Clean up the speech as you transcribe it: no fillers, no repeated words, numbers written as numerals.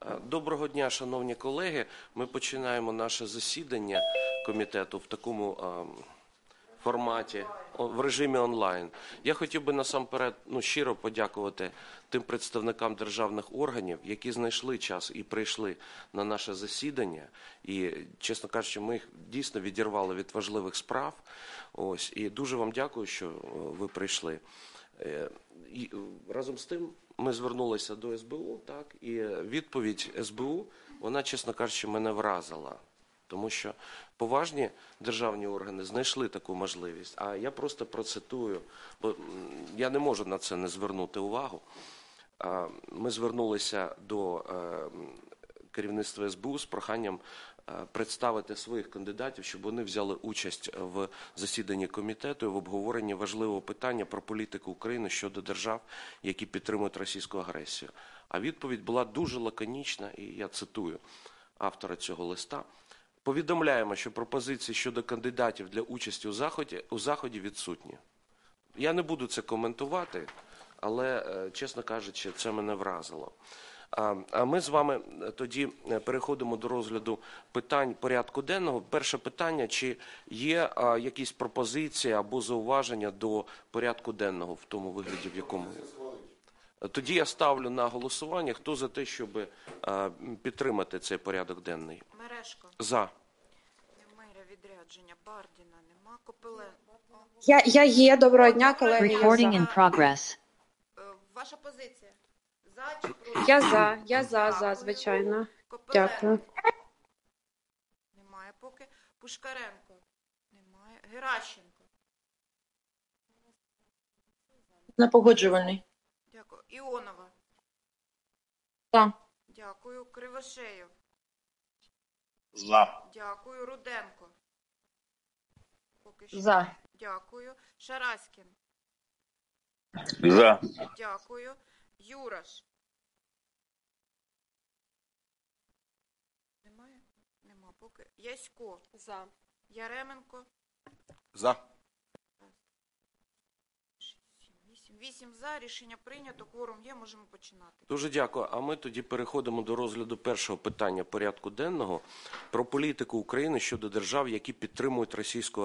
Доброго дня, шановні колеги. Ми починаємо наше засідання комітету в такому форматі, в режимі онлайн. Я хотів би насамперед щиро подякувати тим представникам державних органів, які знайшли час і прийшли на наше засідання. І, чесно кажучи, ми їх дійсно відірвали від важливих справ. Ось, і дуже вам дякую, що ви прийшли. І разом з тим ми звернулися до СБУ, так, і відповідь СБУ, вона, чесно кажучи, мене вразила. Тому що поважні державні органи знайшли таку можливість. А я просто процитую, бо я не можу на це не звернути увагу. Ми звернулися до керівництва СБУ з проханням представити своїх кандидатів, щоб вони взяли участь в засіданні комітету і в обговоренні важливого питання про політику України щодо держав, які підтримують російську агресію. А відповідь була дуже лаконічна, і я цитую автора цього листа. Повідомляємо, що пропозиції щодо кандидатів для участі у заході відсутні. Я не буду це коментувати, але, чесно кажучи, це мене вразило. А ми з вами тоді переходимо до розгляду питань порядку денного. Перше питання, чи є якісь пропозиції або зауваження до порядку денного в тому вигляді, в якому... Тоді я ставлю на голосування, хто за те, щоб підтримати цей порядок денний. Мережко. За. Немає відрядження. Бардіна нема. Копиленко. Я є. Доброго дня, колеги. Recording in progress. Ваша позиція? За чи проти? Я за, звичайно. Копиленко. Дякую. Немає поки. Пушкаренко. Немає. Геращенко. На погоджувальний. Дякую. Іонова. За. Дякую. Кривошеєв. За. Дякую. Руденко. Поки що. За. Дякую. Шараськін. За. Дякую. Юраш. Немає? Нема поки. Ясько. За. Яременко. За. 8 за. Рішення прийнято. Кворум є. Можемо починати. Дуже дякую. А ми тоді переходимо до розгляду першого питання порядку денного про політику України щодо держав, які підтримують російську